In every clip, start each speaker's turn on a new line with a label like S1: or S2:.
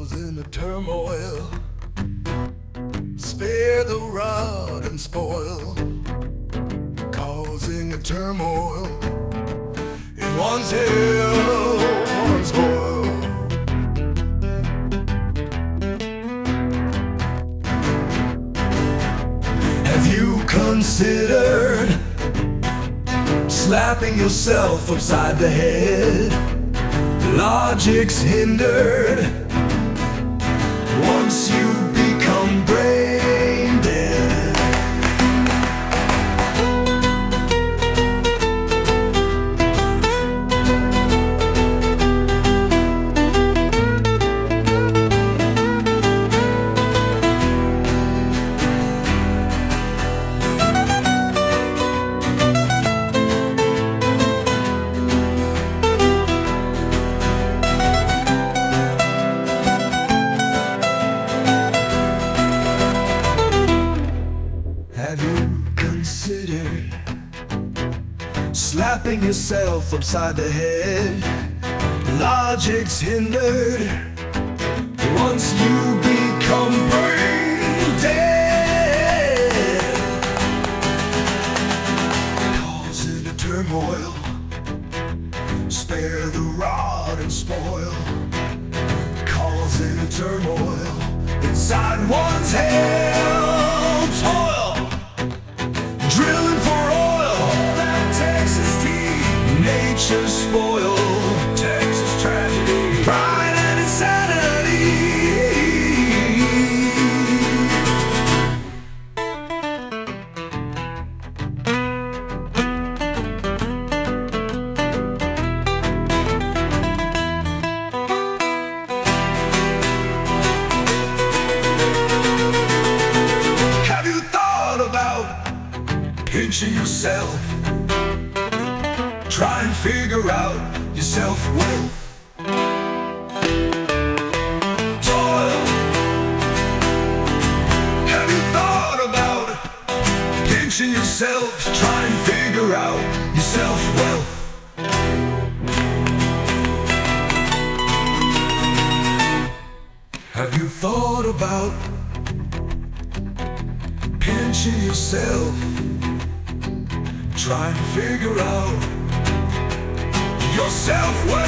S1: causing a turmoil. Spare the rod and spoil, causing a turmoil in one's hell, one's spoil. Have you considered slapping yourself upside the head? Logic's hindered once you become brain dead. Have you considered slapping yourself upside the head? Logic's hindered once you become brain dead. Causing a turmoil, spare the rod and spoil. Causing a turmoil inside one's head. Toil, drilling for oil, that Texas tea, nature's spoil, Texas tragedy, pride and insanity. Have you thought about pinching yourself? Try and figure out your self-worth. Toil. Have you thought about pinching yourself? Try and figure out your self-worth. Have you thought about pinching yourself? Try and figure out your self-worth.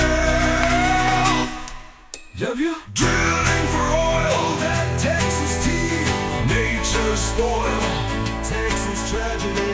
S1: Have you drilling for oil, that Texas tea, nature's spoil, Texas tragedy.